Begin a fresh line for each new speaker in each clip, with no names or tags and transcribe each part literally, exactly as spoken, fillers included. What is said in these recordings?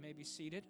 may be seated.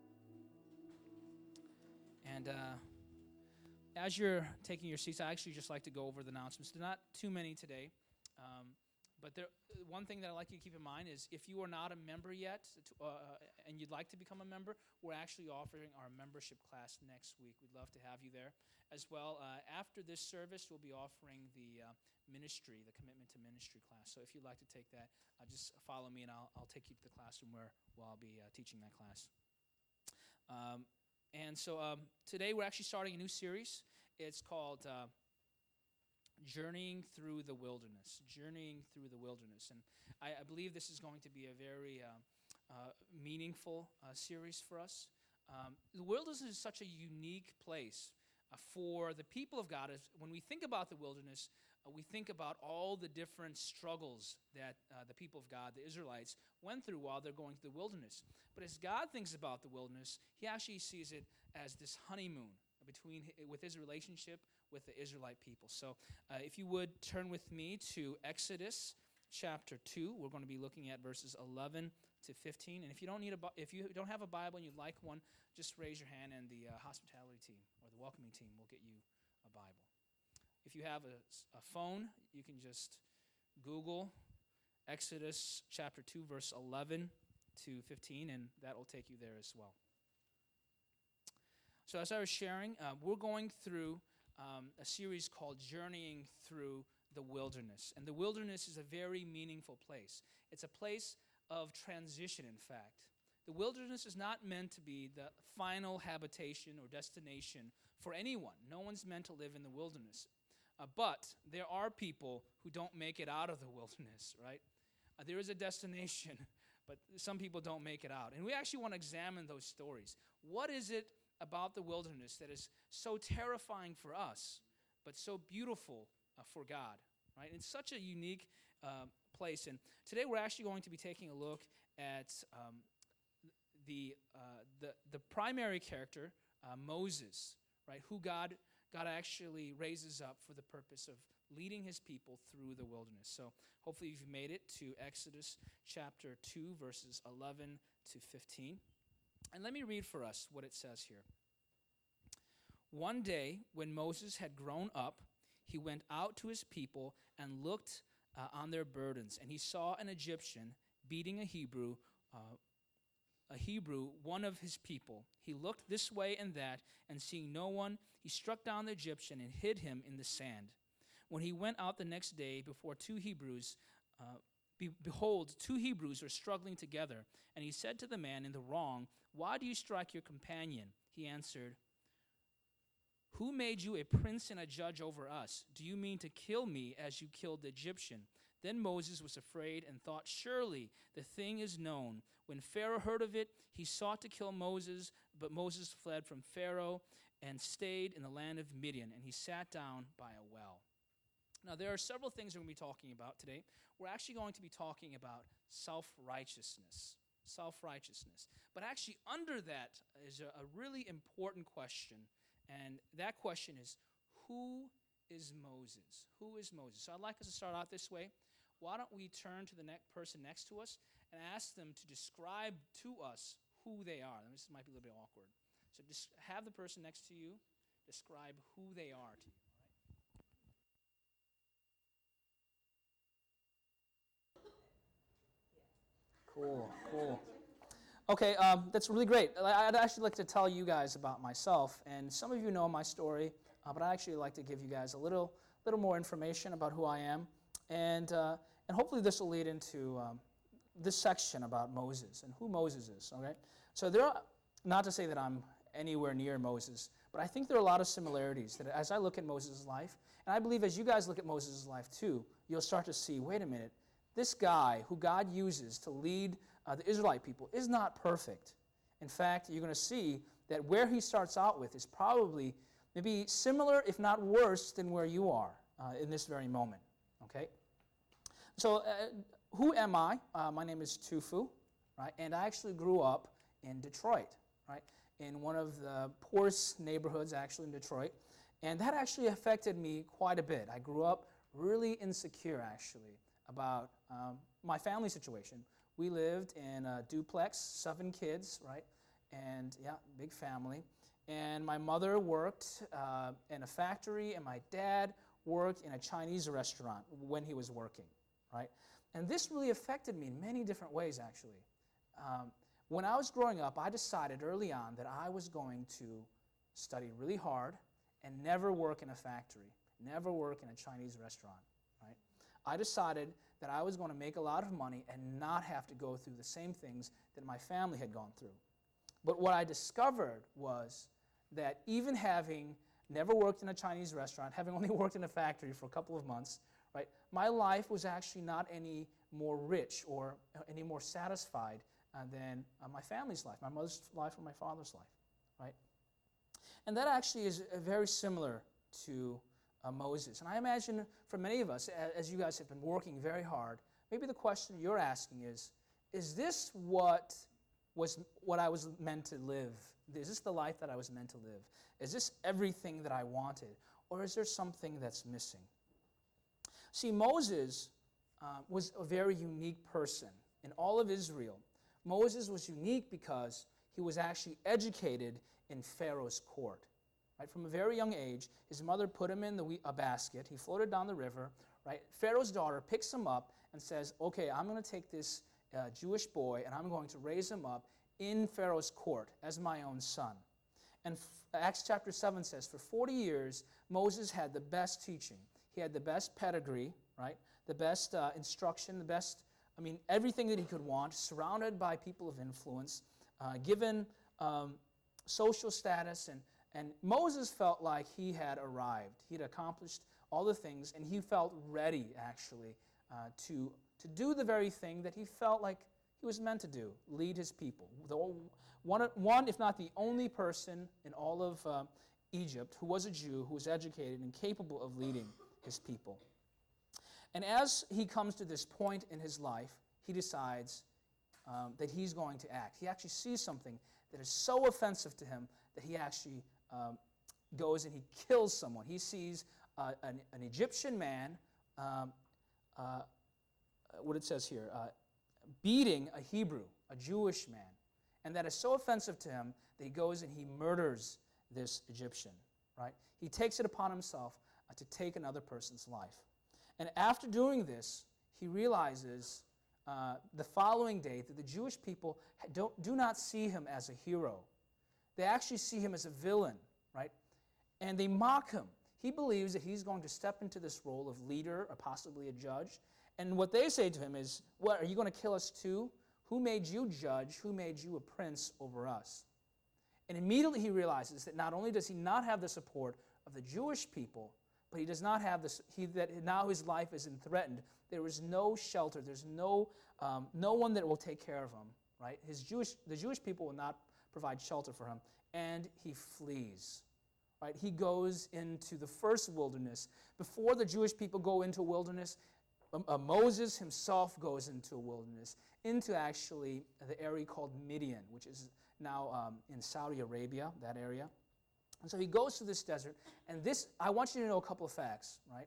And uh, as you're taking your seats, I actually just like to go over the announcements. There are not too many today, um, but there, one thing that I'd like you to keep in mind is if you are not a member yet uh, and you'd like to become a member, we're actually offering our membership class next week. We'd love to have you there. As well, uh, after this service, we'll be offering the uh, ministry, the commitment to ministry class. So if you'd like to take that, uh, just follow me and I'll, I'll take you to the classroom where, where I'll be uh, teaching that class. Um, and so um, today we're actually starting a new series. It's called uh, Journeying Through the Wilderness. Journeying Through the Wilderness. And I, I believe this is going to be a very uh, uh, meaningful uh, series for us. Um, the wilderness is such a unique place uh, for the people of God. As when we think about the wilderness, uh, we think about all the different struggles that uh, the people of God, the Israelites, went through while they're going through the wilderness. But as God thinks about the wilderness, he actually sees it as this honeymoon between with his relationship with the Israelite people. So uh, if you would turn with me to Exodus chapter two, we're going to be looking at verses eleven to fifteen. And if you don't need a if you don't have a Bible and you'd like one, just raise your hand and the uh, hospitality team or the welcoming team will get you a Bible. If you have a, a phone, you can just Google Exodus chapter two, verse eleven to fifteen, and that will take you there as well. So as I was sharing, uh, we're going through um, a series called Journeying Through the Wilderness. And the wilderness is a very meaningful place. It's a place of transition, in fact. The wilderness is not meant to be the final habitation or destination for anyone. No one's meant to live in the wilderness. Uh, but there are people who don't make it out of the wilderness, right? Uh, there is a destination, but some people don't make it out. And we actually want to examine those stories. What is it about the wilderness that is so terrifying for us, but so beautiful uh, for God, right? It's such a unique uh, place. And today we're actually going to be taking a look at um, the, uh, the the primary character, uh, Moses, right? Who God God actually raises up for the purpose of leading his people through the wilderness. So hopefully you've made it to Exodus chapter two, verses eleven to fifteen. And let me read for us what it says here. One day, when Moses had grown up, he went out to his people and looked uh, on their burdens. And he saw an Egyptian beating a Hebrew, uh, a Hebrew, one of his people. He looked this way and that, and seeing no one, he struck down the Egyptian and hid him in the sand. When he went out the next day before two Hebrews, uh, Behold, two Hebrews were struggling together, and he said to the man in the wrong, "Why do you strike your companion?" He answered, "Who made you a prince and a judge over us? Do you mean to kill me as you killed the Egyptian?" Then Moses was afraid and thought, "Surely the thing is known." When Pharaoh heard of it, he sought to kill Moses, but Moses fled from Pharaoh and stayed in the land of Midian, and he sat down by a well. Now, there are several things we're going to be talking about today. We're actually going to be talking about self-righteousness. Self-righteousness. But actually, under that is a, a really important question, and that question is, who is Moses? Who is Moses? So I'd like us to start out this way. Why don't we turn to the next person next to us and ask them to describe to us who they are. This might be a little bit awkward. So just have the person next to you describe who they are to you. Cool, cool. Okay, um, that's really great. I'd actually like to tell you guys about myself, and some of you know my story, uh, but I'd actually like to give you guys a little, little more information about who I am, and uh, and hopefully this will lead into um, this section about Moses and who Moses is. Okay, so there are, not to say that I'm anywhere near Moses, but I think there are a lot of similarities that as I look at Moses' life, and I believe as you guys look at Moses' life too, you'll start to see, wait a minute. This guy who God uses to lead uh, the Israelite people is not perfect. In fact, you're going to see that where he starts out with is probably maybe similar, if not worse, than where you are uh, in this very moment. Okay? So, uh, who am I? Uh, my name is Tufu, right? And I actually grew up in Detroit, right? In one of the poorest neighborhoods, actually, in Detroit. And that actually affected me quite a bit. I grew up really insecure, actually, about um, my family situation. we lived in a duplex, seven kids, right? And yeah, big family. And my mother worked uh, in a factory, and my dad worked in a Chinese restaurant when he was working, right? And this really affected me in many different ways, actually. Um, when I was growing up, I decided early on that I was going to study really hard and never work in a factory, never work in a Chinese restaurant, right? I decided that I was going to make a lot of money and not have to go through the same things that my family had gone through. But what I discovered was that even having never worked in a Chinese restaurant, having only worked in a factory for a couple of months, right, my life was actually not any more rich or any more satisfied uh, than uh, my family's life, my mother's life or my father's life, right? And that actually is uh, very similar to uh, Moses. And I imagine for many of us, as, as you guys have been working very hard, maybe the question you're asking is, is this what was what I was meant to live? Is this the life that I was meant to live? Is this everything that I wanted? Or is there something that's missing? See, Moses uh, was a very unique person in all of Israel. Moses was unique because he was actually educated in Pharaoh's court. Right? From a very young age, his mother put him in the, a basket. He floated down the river. Right? Pharaoh's daughter picks him up and says, okay, I'm going to take this uh, Jewish boy and I'm going to raise him up in Pharaoh's court as my own son. And Acts chapter seven says, for forty years, Moses had the best teaching. He had the best pedigree, right? The best uh, instruction, the best, I mean, everything that he could want, surrounded by people of influence, uh, given um, social status. And, and Moses felt like he had arrived. He had accomplished all the things, and he felt ready, actually, uh, to, to do the very thing that he felt like he was meant to do, lead his people. The one, one, if not the only person in all of uh, Egypt who was a Jew, who was educated and capable of leading his people. And as he comes to this point in his life, he decides um, that he's going to act. He actually sees something that is so offensive to him that he actually um, goes and he kills someone. He sees uh, an, an Egyptian man, um, uh, what it says here, uh, beating a Hebrew, a Jewish man. And that is so offensive to him that he goes and he murders this Egyptian, right? He takes it upon himself uh, to take another person's life. And after doing this, he realizes uh, the following day that the Jewish people don't, do not see him as a hero. They actually see him as a villain, right? And they mock him. He believes that he's going to step into this role of leader or possibly a judge. And what they say to him is, what, are you going to kill us too? Who made you judge? Who made you a prince over us? And immediately he realizes that not only does he not have the support of the Jewish people, but he does not have this, he, that now his life is threatened. There is no shelter. There's no, um, no one that will take care of him, right? His Jewish, the Jewish people will not provide shelter for him. And he flees, right? He goes into the first wilderness. Before the Jewish people go into a wilderness, um, uh, Moses himself goes into a wilderness, into actually the area called Midian, which is now um, in Saudi Arabia, that area. And so he goes to this desert, and this, I want you to know a couple of facts, right?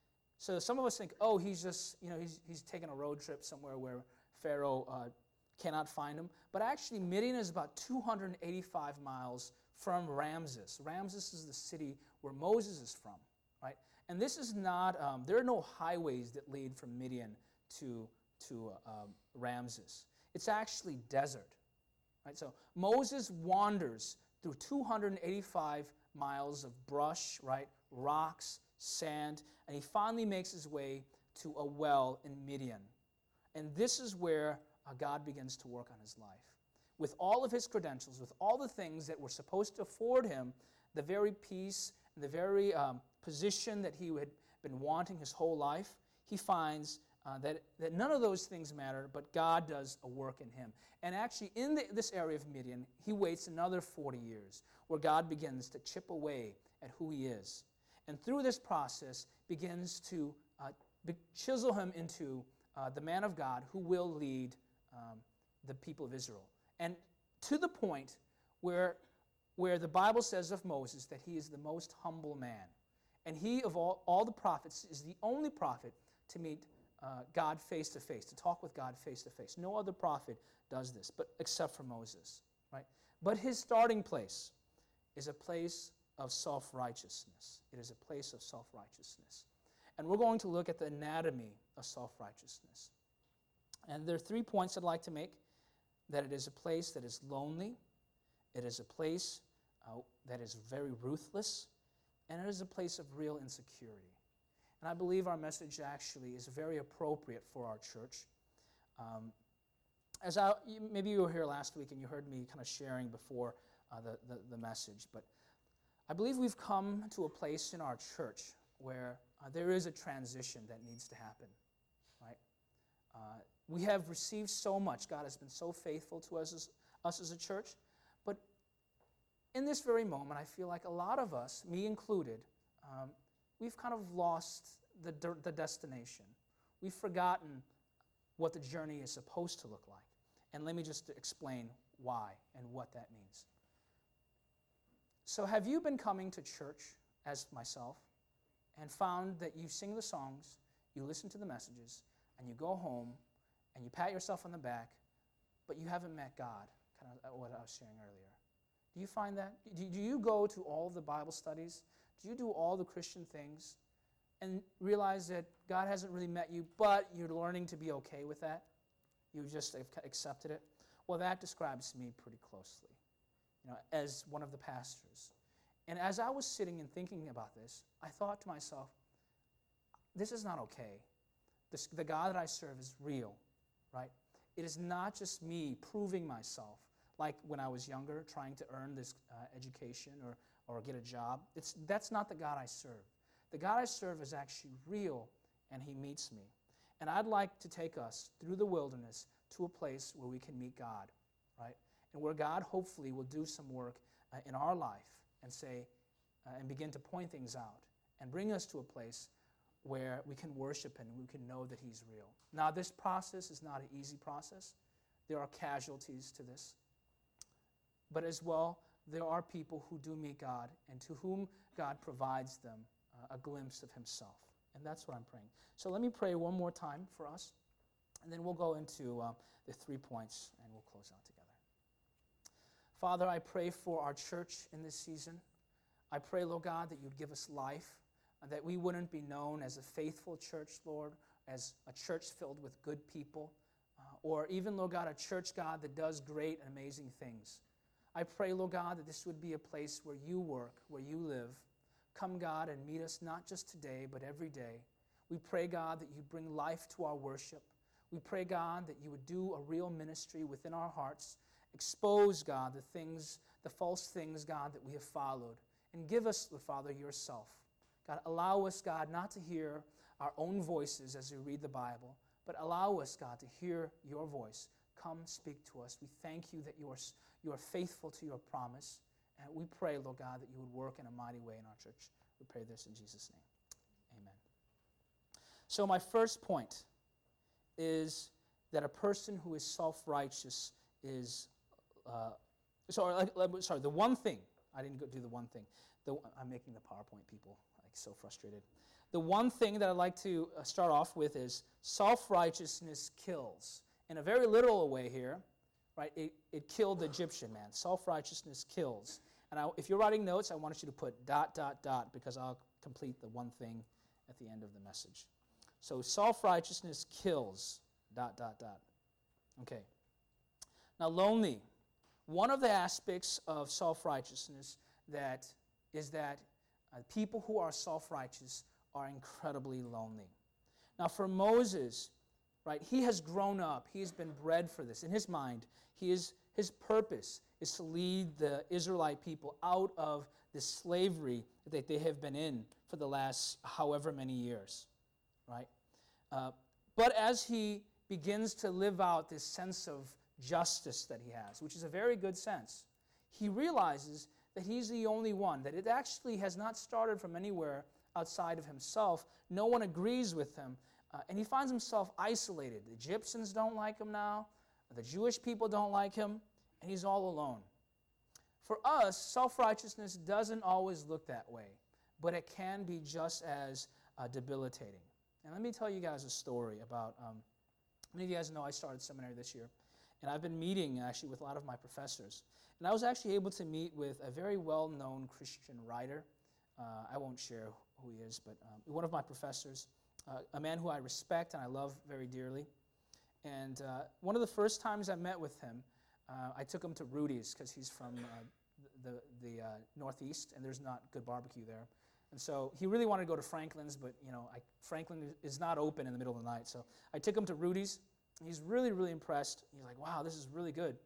So some of us think, oh, he's just, you know, he's, he's taking a road trip somewhere where Pharaoh uh, cannot find him. But actually, Midian is about two hundred eighty-five miles from Ramses. Ramses is the city where Moses is from, right? And this is not, um, there are no highways that lead from Midian to, to uh, um, Ramses. It's actually desert, right? So Moses wanders through two hundred eighty-five miles of brush, right, rocks, sand, and he finally makes his way to a well in Midian. And this is where uh, God begins to work on his life. With all of his credentials, with all the things that were supposed to afford him the very peace, and the very um, position that he had been wanting his whole life, he finds uh, that, that none of those things matter, but God does a work in him. And actually, in the, this area of Midian, he waits another forty years, where God begins to chip away at who he is. And through this process, begins to uh, be- chisel him into uh, the man of God who will lead um, the people of Israel. And to the point where, where the Bible says of Moses that he is the most humble man. And he, of all, all the prophets, is the only prophet to meet uh, God face to face, to talk with God face to face. No other prophet does this, but except for Moses, right? But his starting place is a place of self-righteousness. It is a place of self-righteousness. And we're going to look at the anatomy of self-righteousness. And there are three points I'd like to make: that it is a place that is lonely, it is a place uh, that is very ruthless, and it is a place of real insecurity. And I believe our message actually is very appropriate for our church. Um, as I, maybe you were here last week and you heard me kind of sharing before uh, the, the, the message, but I believe we've come to a place in our church where uh, there is a transition that needs to happen, right? Uh, we have received so much. God has been so faithful to us as, us as a church, but in this very moment, I feel like a lot of us, me included, um, we've kind of lost the, the destination. We've forgotten what the journey is supposed to look like. And let me just explain why and what that means. So have you been coming to church, as myself, and found that you sing the songs, you listen to the messages, and you go home, and you pat yourself on the back, but you haven't met God, kind of what I was sharing earlier? Do you find that? Do you go to all the Bible studies? Do you do all the Christian things and realize that God hasn't really met you, but you're learning to be okay with that? You've just accepted it? Well, that describes me pretty closely, you know, as one of the pastors. And as I was sitting and thinking about this, I thought to myself, this is not okay. This, the God that I serve is real, right? It is not just me proving myself, like when I was younger, trying to earn this uh, education or, or get a job. It's, that's not the God I serve. The God I serve is actually real, and he meets me. And I'd like to take us through the wilderness to a place where we can meet God, right? And where God hopefully will do some work uh, in our life and say, uh, and begin to point things out and bring us to a place where we can worship him and we can know that he's real. Now, this process is not an easy process. There are casualties to this. But as well, there are people who do meet God and to whom God provides them uh, a glimpse of himself. And that's what I'm praying. So let me pray one more time for us, and then we'll go into uh, the three points, and we'll close out together. Father, I pray for our church in this season. I pray, Lord God, that you'd give us life, and that we wouldn't be known as a faithful church, Lord, as a church filled with good people, uh, or even, Lord God, a church, God, that does great and amazing things. I pray, Lord God, that this would be a place where you work, where you live. Come, God, and meet us not just today, but every day. We pray, God, that you bring life to our worship. We pray, God, that you would do a real ministry within our hearts. Expose, God, the things, the false things, God, that we have followed. And give us, Father, yourself. God, allow us, God, not to hear our own voices as we read the Bible, but allow us, God, to hear your voice. Come, speak to us. We thank you that you are, you are faithful to your promise. And we pray, Lord God, that you would work in a mighty way in our church. We pray this in Jesus' name. Amen. So my first point is that a person who is self-righteous is, uh, sorry, sorry, the one thing, I didn't go do the one thing. The, I'm making the PowerPoint people like so frustrated. The one thing that I'd like to start off with is self-righteousness kills. In a very literal way here, right, it, it killed the Egyptian man. Self-righteousness kills. And I, if you're writing notes, I want you to put dot, dot, dot, because I'll complete the one thing at the end of the message. So self-righteousness kills, dot, dot, dot. Okay. Now, lonely. One of the aspects of self-righteousness that is that uh, people who are self-righteous are incredibly lonely. Now, for Moses, right, he has grown up. He has been bred for this. In his mind, he is, his purpose is to lead the Israelite people out of this slavery that they have been in for the last however many years, right? Uh, but as he begins to live out this sense of justice that he has, which is a very good sense, he realizes that he's the only one, that it actually has not started from anywhere outside of himself. No one agrees with him. Uh, and he finds himself isolated. The Egyptians don't like him now. The Jewish people don't like him. And he's all alone. For us, self-righteousness doesn't always look that way, but it can be just as uh, debilitating. And let me tell you guys a story about, um, many of you guys know I started seminary this year, and I've been meeting actually with a lot of my professors. And I was actually able to meet with a very well-known Christian writer. Uh, I won't share who he is, but um, one of my professors, uh, a man who I respect and I love very dearly. And uh, one of the first times I met with him, uh, I took him to Rudy's because he's from uh, the, the uh, Northeast, and there's not good barbecue there. And so he really wanted to go to Franklin's, but you know, I, Franklin is not open in the middle of the night. So I took him to Rudy's. He's really, really impressed. He's like, wow, this is really good.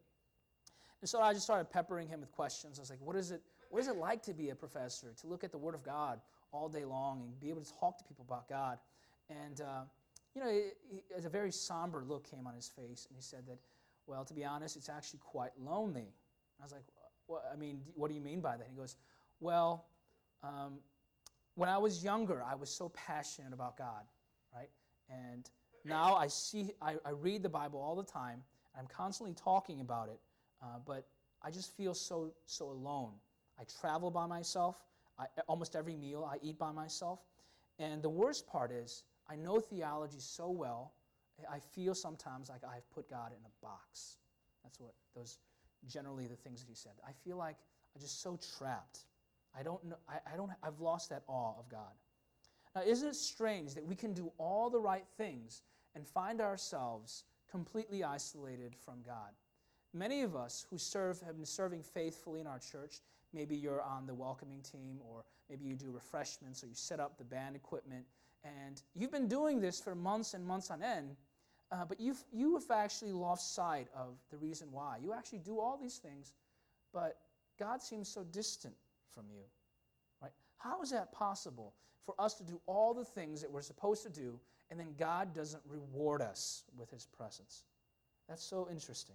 And so I just started peppering him with questions. I was like, what is it, what is it like to be a professor, to look at the Word of God all day long and be able to talk to people about God? And, uh, you know, it, it, a very somber look came on his face, and he said that, well, to be honest, it's actually quite lonely. I was like, what, I mean, what do you mean by that? He goes, well, um, when I was younger, I was so passionate about God, right? And now I see, I, I read the Bible all the time. I'm constantly talking about it, uh, but I just feel so so alone. I travel by myself. I, almost every meal I eat by myself. And the worst part is, I know theology so well, I feel sometimes like I've put God in a box. That's what those generally the things that he said. I feel like I'm just so trapped. I don't know. I, I don't. I've lost that awe of God. Now, isn't it strange that we can do all the right things and find ourselves completely isolated from God? Many of us who serve have been serving faithfully in our church. Maybe you're on the welcoming team, or maybe you do refreshments, or you set up the band equipment, and you've been doing this for months and months on end. Uh, but you've you have actually lost sight of the reason why. You actually do all these things, but God seems so distant from you, right? How is that possible for us to do all the things that we're supposed to do, and then God doesn't reward us with his presence? That's so interesting.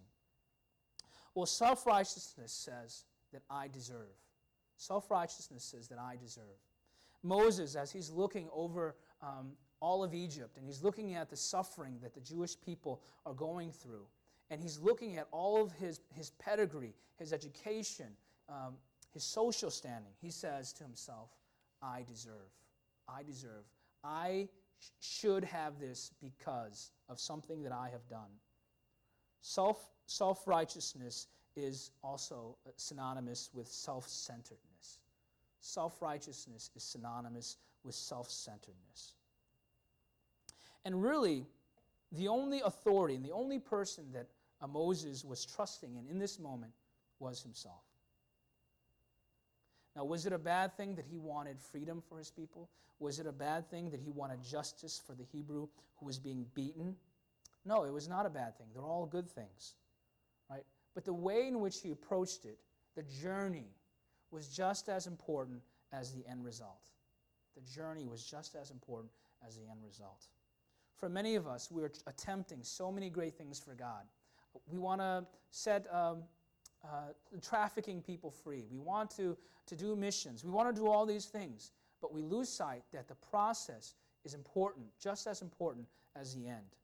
Well, self-righteousness says that I deserve. Self-righteousness says that I deserve. Moses, as he's looking over um, all of Egypt, and he's looking at the suffering that the Jewish people are going through, and he's looking at all of his, his pedigree, his education, um, his social standing, he says to himself, I deserve. I deserve. I sh- should have this because of something that I have done. Self, self-righteousness is also synonymous with self-centeredness. Self-righteousness is synonymous with self-centeredness. And really, the only authority and the only person that uh, Moses was trusting in in this moment was himself. Now, was it a bad thing that he wanted freedom for his people? Was it a bad thing that he wanted justice for the Hebrew who was being beaten? No, it was not a bad thing. They're all good things, right? But the way in which he approached it, the journey, was just as important as the end result. The journey was just as important as the end result. For many of us, we're attempting so many great things for God. We want to set um, uh, trafficking people free. We want to, to do missions. We want to do all these things. But we lose sight that the process is important, just as important as the end.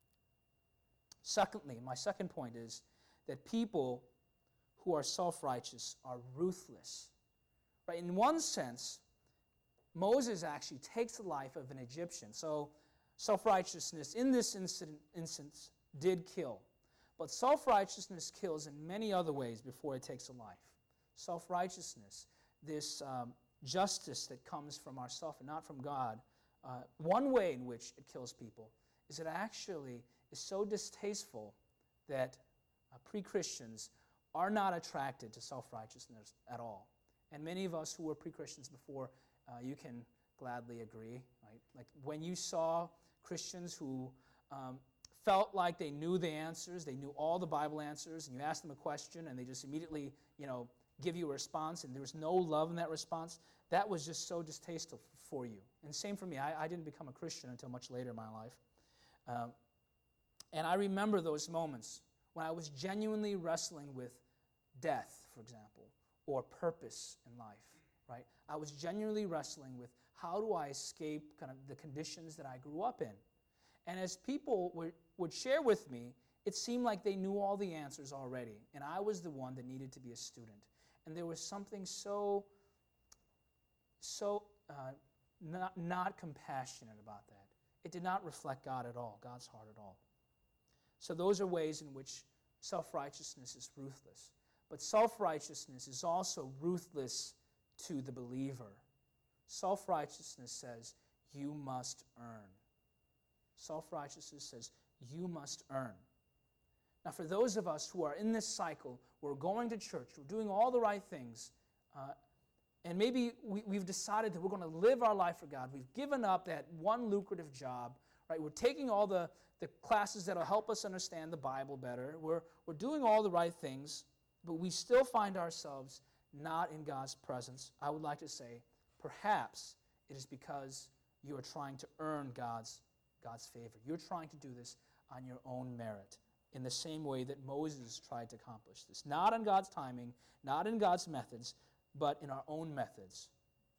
Secondly, my second point is that people who are self-righteous are ruthless. Right? In one sense, Moses actually takes the life of an Egyptian. So self-righteousness in this incident, instance did kill. But self-righteousness kills in many other ways before it takes a life. Self-righteousness, this um, justice that comes from ourself and not from God, uh, one way in which it kills people is it actually is so distasteful that uh, pre-Christians are not attracted to self-righteousness at all. And many of us who were pre-Christians before, uh, you can gladly agree. Right? Like when you saw Christians who um, felt like they knew the answers, they knew all the Bible answers, and you ask them a question and they just immediately, you know, give you a response, and there was no love in that response, that was just so distasteful for you. And same for me. I, I didn't become a Christian until much later in my life. Um, and I remember those moments when I was genuinely wrestling with death, for example, or purpose in life, right? I was genuinely wrestling with how do I escape kind of the conditions that I grew up in. And as people would, would share with me, it seemed like they knew all the answers already, and I was the one that needed to be a student. And there was something so, so uh, not, not compassionate about that. it did not reflect God at all, God's heart at all. So those are ways in which self-righteousness is ruthless. But self-righteousness is also ruthless to the believer. Self-righteousness says, you must earn. Self-righteousness says, you must earn. Now, for those of us who are in this cycle, we're going to church, we're doing all the right things, uh, and maybe we, we've decided that we're going to live our life for God. We've given up that one lucrative job, right? We're taking all the, the classes that will help us understand the Bible better. We're, we're doing all the right things, but we still find ourselves not in God's presence. I would like to say, perhaps it is because you are trying to earn God's, God's favor. You're trying to do this on your own merit, in the same way that Moses tried to accomplish this. Not in God's timing, not in God's methods, but in our own methods.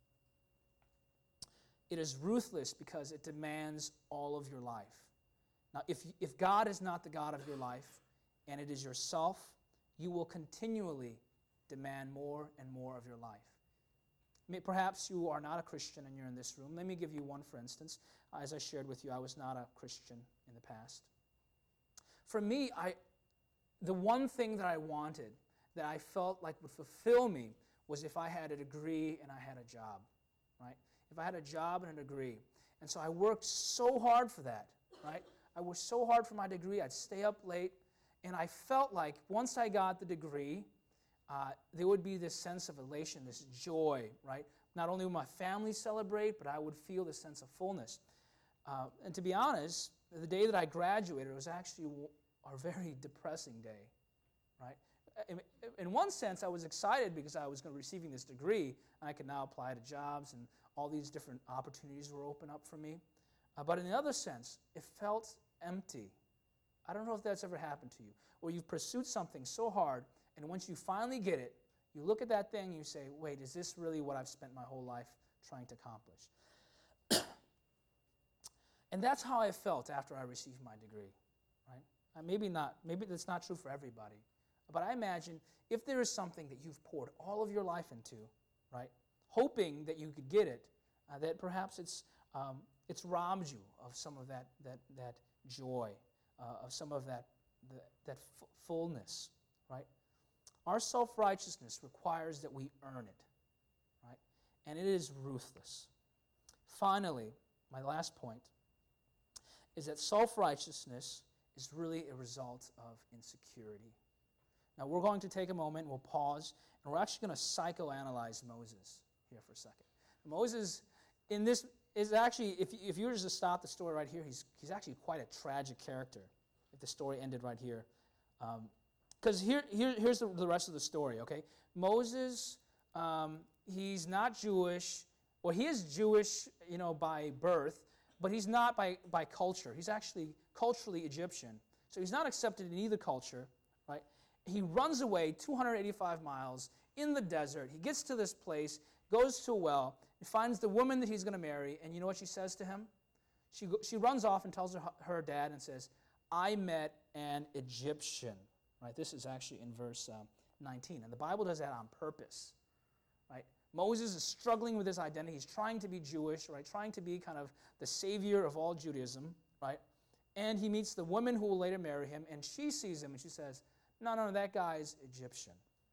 It is ruthless because it demands all of your life. Now, if, if God is not the God of your life, and it is yourself, you will continually demand more and more of your life. May, perhaps you are not a Christian and you're in this room. Let me give you one, for instance. As I shared with you, I was not a Christian in the past. For me, I, the one thing that I wanted, that I felt like would fulfill me, was if I had a degree and I had a job, right? If I had a job and a degree. And so I worked so hard for that, right? I worked so hard for my degree. I'd stay up late, and I felt like once I got the degree, uh, there would be this sense of elation, this joy, right? Not only would my family celebrate, but I would feel this sense of fullness. Uh, and to be honest, the day that I graduated was actually a very depressing day, right? In, in one sense, I was excited because I was going to be receiving this degree, and I could now apply to jobs, and all these different opportunities were open up for me. Uh, but in the other sense, it felt empty. I don't know if that's ever happened to you, where you've pursued something so hard, and once you finally get it, you look at that thing and you say, wait, is this really what I've spent my whole life trying to accomplish? And that's how I felt after I received my degree, right? Uh, maybe not, maybe that's not true for everybody. But I imagine if there is something that you've poured all of your life into, right, hoping that you could get it, uh, that perhaps it's um, it's robbed you of some of that that that joy, uh, of some of that the, that f- fullness, right? Our self-righteousness requires that we earn it, right? And it is ruthless. Finally, my last point is that self-righteousness is really a result of insecurity. Now, we're going to take a moment, we'll pause, and we're actually going to psychoanalyze Moses here for a second. Moses, in this, is actually, if, if you were just to stop the story right here, he's, he's actually quite a tragic character, if the story ended right here. Because um, here, here, here's the, the rest of the story, okay? Moses, um, he's not Jewish. Well, he is Jewish, you know, by birth, but he's not by, by culture. He's actually culturally Egyptian. So he's not accepted in either culture, right? He runs away two hundred eighty-five miles in the desert. He gets to this place, goes to a well, and finds the woman that he's going to marry, and you know what she says to him? She, go, she runs off and tells her, her dad and says, I met an Egyptian. Right? This is actually in verse uh, nineteen, and the Bible does that on purpose. Right? Moses is struggling with his identity. He's trying to be Jewish, right? Trying to be kind of the savior of all Judaism, right? And he meets the woman who will later marry him, and she sees him, and she says, no, no, no, that guy's Egyptian.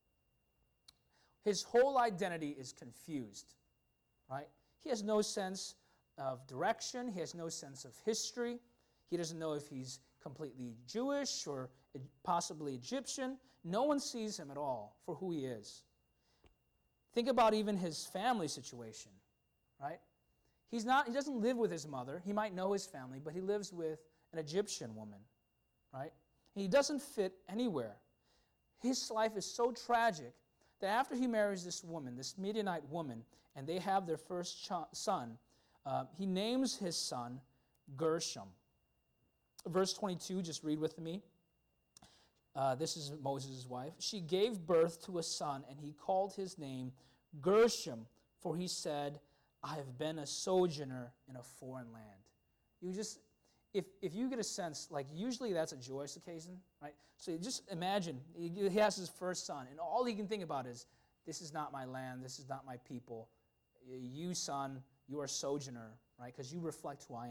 His whole identity is confused, right? He has no sense of direction. He has no sense of history. He doesn't know if he's completely Jewish or possibly Egyptian. No one sees him at all for who he is. Think about even his family situation, right? He's not, he doesn't live with his mother. He might know his family, but he lives with an Egyptian woman, right? He doesn't fit anywhere. His life is so tragic that after he marries this woman, this Midianite woman, and they have their first ch- son, uh, he names his son Gershom. Verse twenty-two, just read with me. Uh, this is Moses' wife. She gave birth to a son, and he called his name Gershom, for he said, I have been a sojourner in a foreign land. You just, if if you get a sense, like usually that's a joyous occasion, right? So you just imagine, he has his first son, and all he can think about is, this is not my land, this is not my people. You, son, you are a sojourner, right? Because you reflect who I am.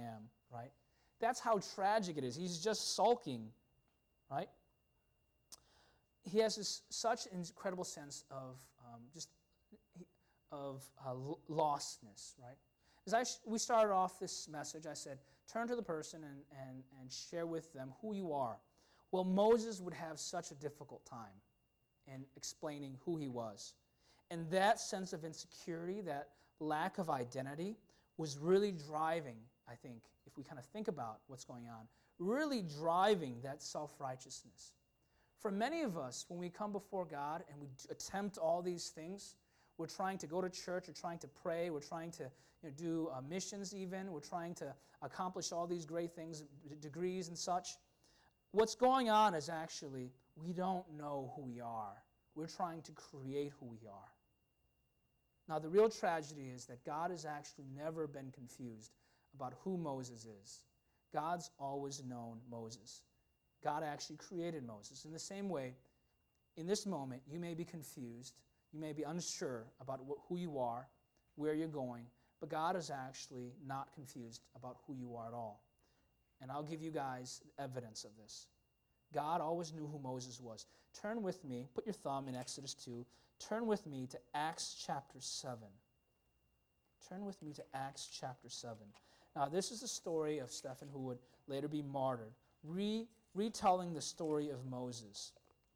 right? That's how tragic it is. He's just sulking, right? He has this such incredible sense of um, just of uh, lostness, right? As I sh- we started off this message, I said, turn to the person and, and, and share with them who you are. Well, Moses would have such a difficult time in explaining who he was. And that sense of insecurity, that lack of identity, was really driving, I think, if we kind of think about what's going on, really driving that self-righteousness. For many of us, when we come before God and we attempt all these things, we're trying to go to church, we're trying to pray, we're trying to you know, do uh, missions even, we're trying to accomplish all these great things, d- degrees and such. What's going on is actually we don't know who we are. We're trying to create who we are. Now, the real tragedy is that God has actually never been confused about who Moses is. God's always known Moses. God actually created Moses. In the same way, in this moment, you may be confused. You may be unsure about wh- who you are, where you're going, but God is actually not confused about who you are at all. And I'll give you guys evidence of this. God always knew who Moses was. Turn with me, put your thumb in Exodus two, turn with me to Acts chapter seven. Turn with me to Acts chapter seven. Now, this is the story of Stephen, who would later be martyred, re- retelling the story of Moses.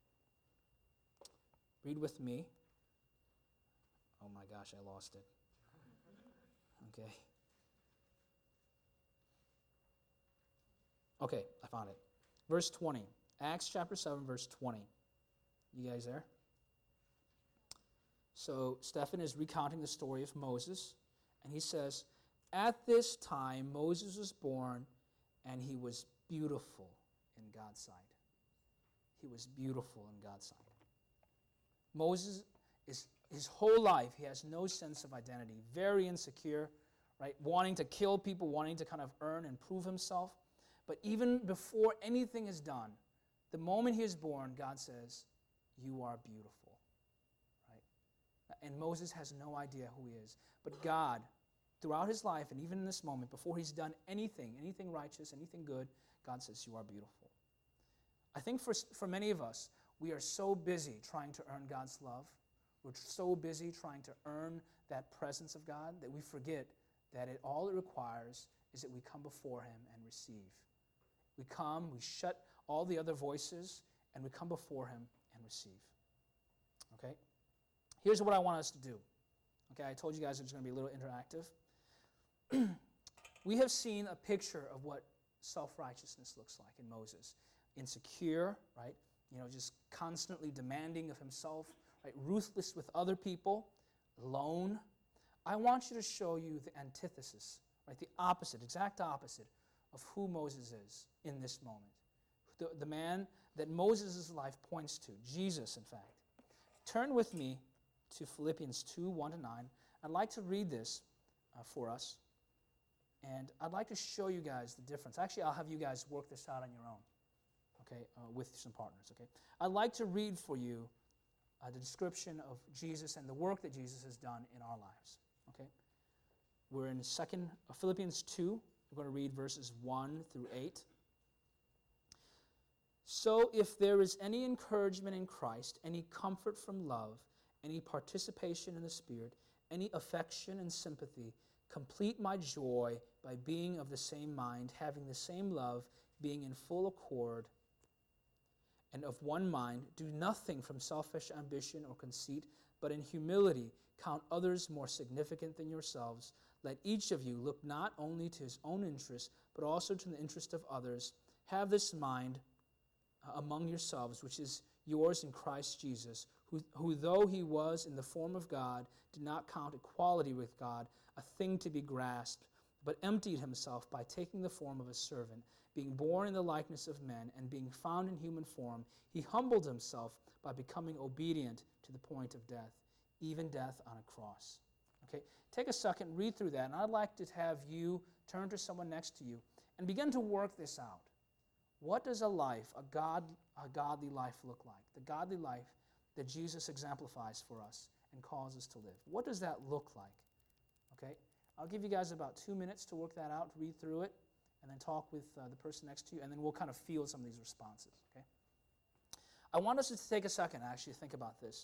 Read with me. Oh my gosh, I lost it. Okay. Okay, I found it. Verse twenty. Acts chapter seven, verse twenty. You guys there? So Stephen is recounting the story of Moses, and he says, at this time Moses was born, and he was beautiful in God's sight. He was beautiful in God's sight. Moses is his whole life, he has no sense of identity, very insecure, right? Wanting to kill people, wanting to kind of earn and prove himself. But even before anything is done, the moment he is born, God says, you are beautiful, right? And Moses has no idea who he is. But God, throughout his life, and even in this moment, before he's done anything, anything righteous, anything good, God says, you are beautiful. I think for, for many of us, we are so busy trying to earn God's love. We're so busy trying to earn that presence of God that we forget that it all it requires is that we come before him and receive. We come, we shut all the other voices, and we come before him and receive. Okay? Here's what I want us to do. Okay, I told you guys it was going to be a little interactive. We have seen a picture of what self-righteousness looks like in Moses. Insecure, right? You know, just constantly demanding of himself, right? Ruthless with other people, alone. I want you to show you the antithesis, right? The opposite, exact opposite of who Moses is in this moment. The, the man that Moses' life points to, Jesus, in fact. Turn with me to Philippians two, one to nine. I'd like to read this uh, for us. And I'd like to show you guys the difference. Actually, I'll have you guys work this out on your own, okay, uh, with some partners, okay? I'd like to read for you uh, the description of Jesus and the work that Jesus has done in our lives, okay? We're in second, uh, Philippians two. We're going to read verses one through eight. So if there is any encouragement in Christ, any comfort from love, any participation in the Spirit, any affection and sympathy, complete my joy by being of the same mind, having the same love, being in full accord and of one mind. Do nothing from selfish ambition or conceit, but in humility count others more significant than yourselves. Let each of you look not only to his own interest, but also to the interest of others. Have this mind uh, among yourselves, which is yours in Christ Jesus, who, who though he was in the form of God, did not count equality with God a thing to be grasped, but emptied himself by taking the form of a servant, being born in the likeness of men, and being found in human form, he humbled himself by becoming obedient to the point of death, even death on a cross. Okay, take a second, read through that, and I'd like to have you turn to someone next to you and begin to work this out. What does a life, a God, a godly life look like? The godly life that Jesus exemplifies for us and calls us to live. What does that look like? Okay, I'll give you guys about two minutes to work that out, read through it, and then talk with uh, the person next to you, and then we'll kind of field some of these responses, okay? I want us to take a second, actually, to think about this.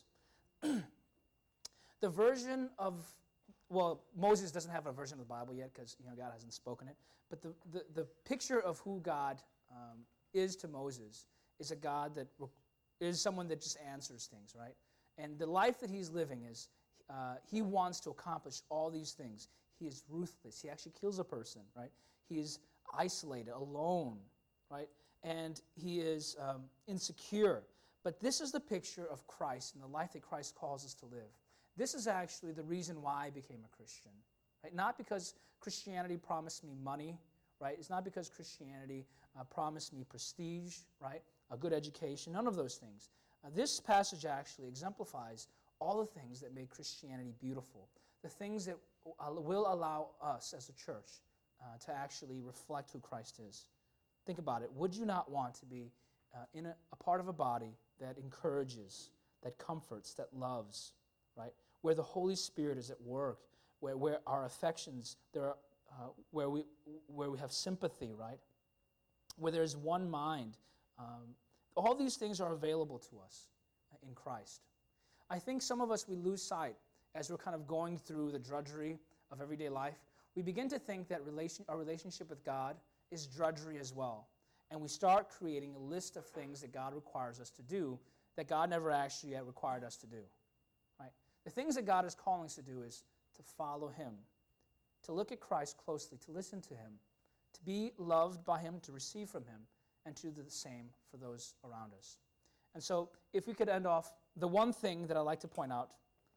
The version of, well, Moses doesn't have a version of the Bible yet because, you know, God hasn't spoken it, but the, the, the picture of who God um, is to Moses is a God that re- is someone that just answers things, right? And the life that he's living is, uh, he wants to accomplish all these things. He is ruthless. He actually kills a person, right? He is isolated, alone, right? And he is um, insecure. But this is the picture of Christ and the life that Christ calls us to live. This is actually the reason why I became a Christian, right? Not because Christianity promised me money, right? It's not because Christianity uh, promised me prestige, right? A good education, none of those things. Uh, this passage actually exemplifies all the things that make Christianity beautiful, the things that uh, will allow us as a church uh, to actually reflect who Christ is. Think about it. Would you not want to be uh, in a, a part of a body that encourages, that comforts, that loves, right? Where the Holy Spirit is at work, where, where our affections, there are, uh, where we where we have sympathy, right? Where there's one mind. Um, all these things are available to us in Christ. I think some of us, we lose sight as we're kind of going through the drudgery of everyday life. We begin to think that relation, our relationship with God is drudgery as well. And we start creating a list of things that God requires us to do that God never actually yet required us to do. Right? The things that God is calling us to do is to follow him, to look at Christ closely, to listen to him, to be loved by him, to receive from him, and to do the same for those around us. And so if we could end off, the one thing that I'd like to point out,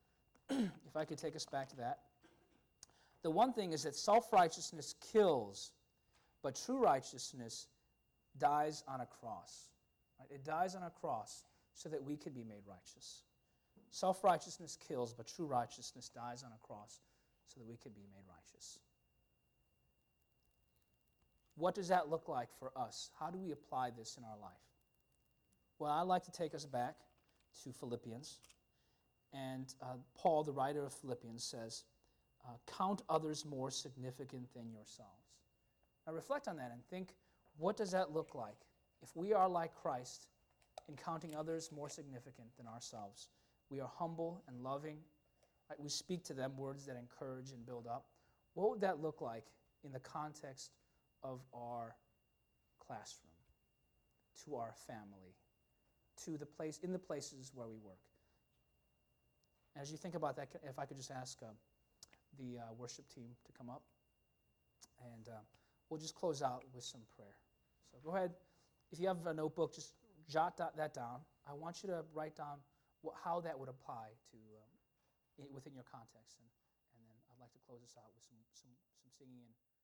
if I could take us back to that, the one thing is that self-righteousness kills, but true righteousness dies on a cross. Right? It dies on a cross so that we can be made righteous. Self-righteousness kills, but true righteousness dies on a cross so that we can be made righteous. What does that look like for us? How do we apply this in our life? Well, I'd like to take us back to Philippians. And uh, Paul, the writer of Philippians, says, uh, count others more significant than yourselves. Now reflect on that and think, what does that look like? If we are like Christ in counting others more significant than ourselves, we are humble and loving, right? We speak to them words that encourage and build up. What would that look like in the context of our classroom, to our family, to the place, in the places where we work? As you think about that, if I could just ask uh, the uh, worship team to come up, and uh, we'll just close out with some prayer. So go ahead. If you have a notebook, just jot that down. I want you to write down what, how that would apply to um, in, within your context, and, and then I'd like to close this out with some some, some singing and